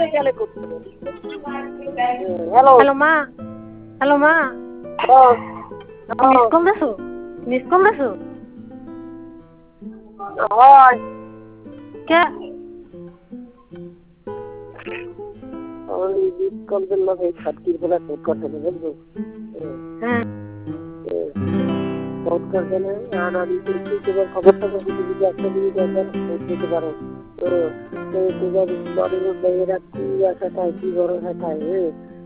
Hello hello মা, hello মা, miss call দিছো? মিস কল দিছো? হয় কে? ওই মিস কল দিলাম এই সাতটির বেলা ফোন করতে না বুঝলো হ্যাঁ ফোন করতে না আর আমি কিন্তু তোমার খবর টবর যদি যদি একটা দিকে দরকার ফোন দিতে পারো তো তোমার বাড়ির মেয়েরা কি আশা খায় কি বড় আশা খায়